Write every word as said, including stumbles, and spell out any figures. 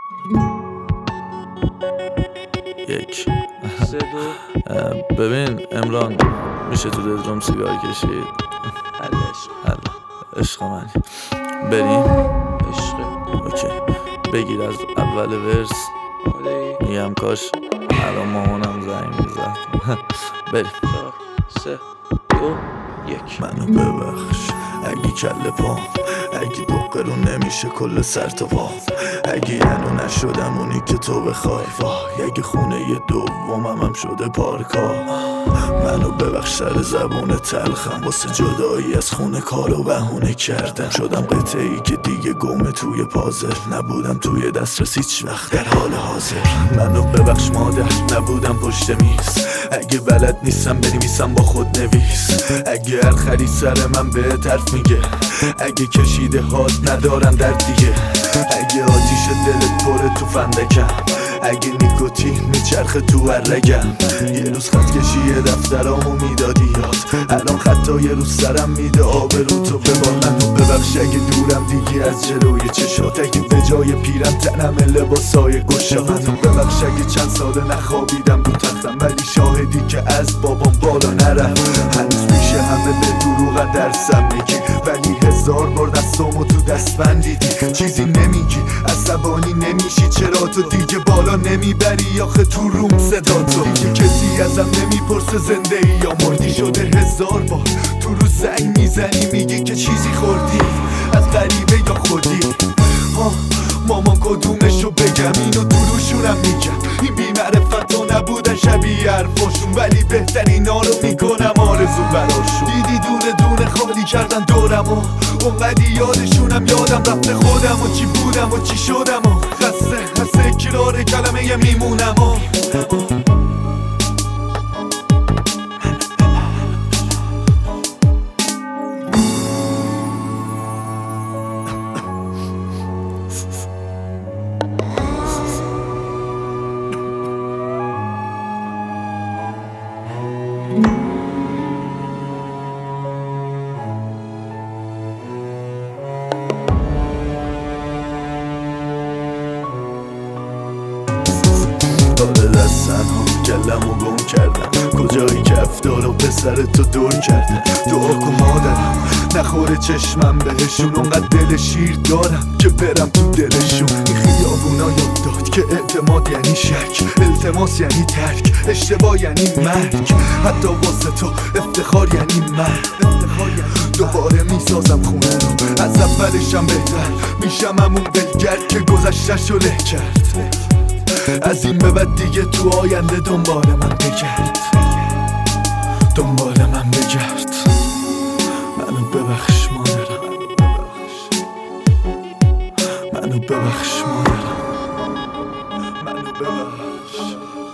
یک سه دو ببین امران، میشه تو دلدروم سیگار کشید؟ حل عشق حل عشق من بریم؟ عشق اوکی بگیر از اول ورس. آره میگم کاش الان مامانم زنگ میزد. بریم. چهار سه دو یک. منو ببخش اگه کل پام، اگه دو قرون نمیشه کل سر تا پام، اگه ینو نشدم اونی که تو بخوای، وای اگه خونه ی دومم هم شده پارکا. منو ببخش سر زبون تلخم، واسه جدایی از خونه کارو بهونه کردم. شدم قطعی که دیگه گمه توی پازل، نبودم توی دسترس هیچ وقت در حال حاضر. منو ببخش مادر نبودم پشت میز، اگه بلد نیستم بنویسم با خود نویس، اگه هر خری سر من به طرف میگه، اگه کشیده هات ندارم در دیگه، اگه آتیش دلت پره تو فندکم، اگه نیکوتین میچرخه تو رگم. یه روز خط کشی دفترامو میدادی یاد، الان خطا یه روز سرم میده آبرو تو ببار. منو ببخش اگه دورم دیگه از جلوی چشات، اگه به جای پیرم تنم لباسای گشا. منو ببخش اگه چند ساله نخوابیدم رو تختم، ولی شاهدی که از بابام بالا نرفت. هنوز میشه همه به دروغ درسم میگی، ولی هزار بار دستامو تو دست بندیدی. چیزی نمیگی عصبانی نمیشی، چرا تو دیگه بالا نمیبری آخه تو روم صدا تو. دیگه کسی ازم نمیپرسه زنده ای یا مردی، شده هزار بار تو رو زنگ میزنی میگی که چیزی خوردی از غریبه یا خودی. آه مامان کدومشو بگم، اینو تو روشونم میگم، این بی‌معرفت ها نبودن شبیه حرفاشون، ولی بهترینا رو میکنم آرزو براشون. دیدی دونه دونه خالی کردن دورم و اونقدی یادشونم، یادم رفته خودم و چی بودم و چی شدم و خسته خسته کرار کلمه یه میمونم و داده دستن ها کلم و گم کردم، کجایی که افتار و پسر تو دور کردم. دعا کن مادرم نخوره چشمم بهشون، اونقدر دل شیر دارم که برم تو دلشون. این خیابونا یاد داد که اعتماد یعنی شک، التماس یعنی ترک، اشتباه یعنی مرگ، حتی واسه تو افتخار یعنی مرگ. دوباره میسازم خونه رو از اولشم بهتر، میشم همون بلگرد که گذشتش رو له کرد. از این به بعد دیگه تو آینده دنبال من بگرد، دنبال من بگرد. منو ببخش مادرم، منو ببخش مادرم، منو ببخش.